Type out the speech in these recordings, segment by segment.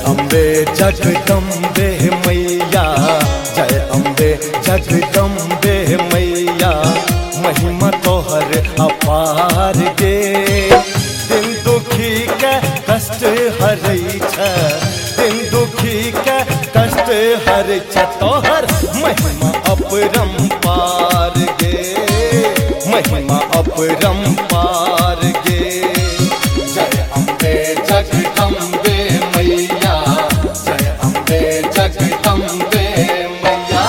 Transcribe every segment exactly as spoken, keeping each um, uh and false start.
अम्बे जगदम्बे मैया, जय अम्बे जगदम्बे मैया, महिमा तोहर अपार गे। दिन दुखी के कष्ट हरै छ, दिन दुखी के कष्ट हरै छ, तोहर महिमा अपरंपार गे, महिमा अपरंपार गे। जय अम्बे जगदम्बे मैया, जय अम्बे जगदम्बे मैया।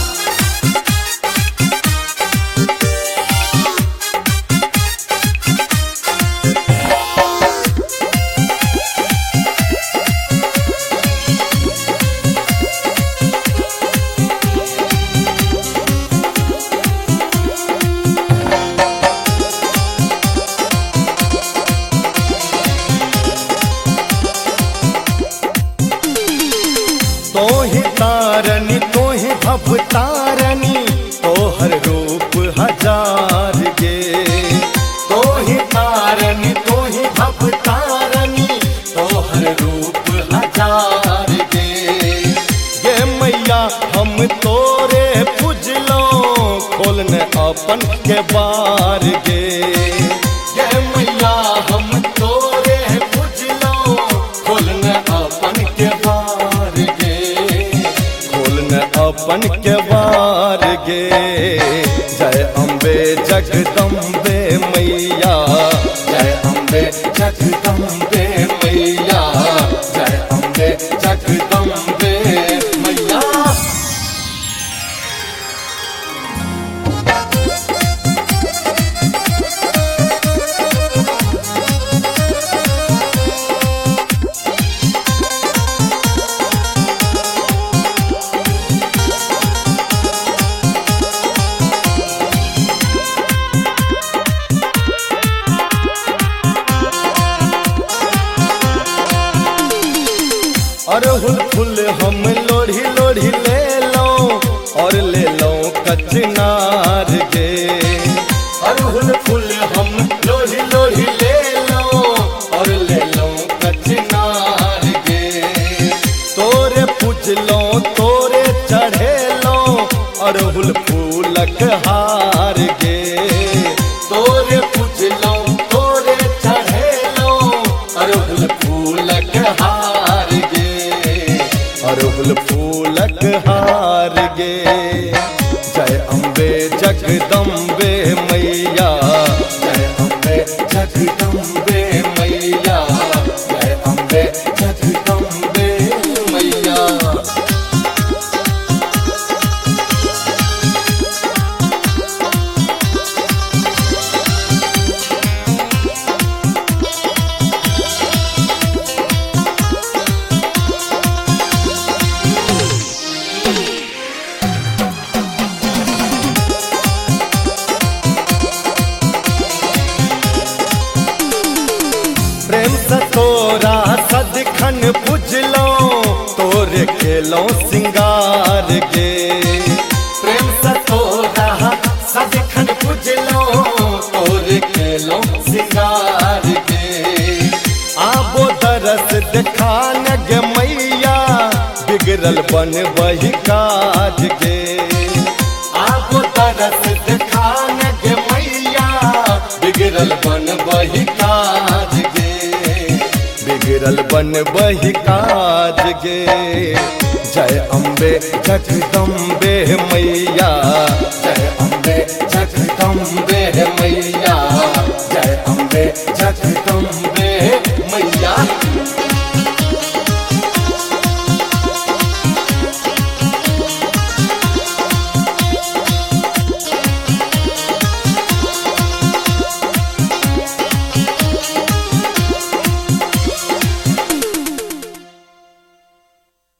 तोहि तारनी तोहि भवतारनी, तोहर रूप हजार गे। तोहि तारनी तोहि भवतारनी, तोहर रूप हजार गे। गे मैया हम तोरे पूजलो, खोलने अपन के बार गे। गे मैया हम तोरे पूजलो, खोलने अपन के बार गे, अपन के बार गे। जय अम्बे जगदम्बे मैया, जय अम्बे जगदम्बे मैया, जय अम्बे जगदम्बे मैया। अरहुल फूल हम लोढ़ी लोढ़ी ले लो, और ले लो कचनार गे। अरहुल फूल हम लोढ़ी लोढ़ी ले लो, और ले लो कचनार गे। तोरे पूज लो तोरे चढ़े लो, अरहुल फूलक हार गे। तोरे पूज लो तोरे चढ़े लो, अरहुल फूलक हार गे, अरहुल फूलक हार गे। जय अम्बे जगदम्बे मैया, जय अम्बे जगदम्बे मैया, जय अम्बे जगदम्बे मैया। प्रेम से तोरा सदखन पूजलो, तोरे खेलो सिंगार गे। प्रेम से तोरा सदखन पूजलो, तोरे खेलो सिंगार गे। आबो दरस देखान गे मैया, बिगड़ल बन वही काज गे। आबो दरस देखान गे मैया, बिगड़ल बन वही काज गे, बिगड़ल बन वही काज गे। जय अम्बे जगदम्बे मैया, जय अम्बे जगदम्बे मैया, जय अम्बे जग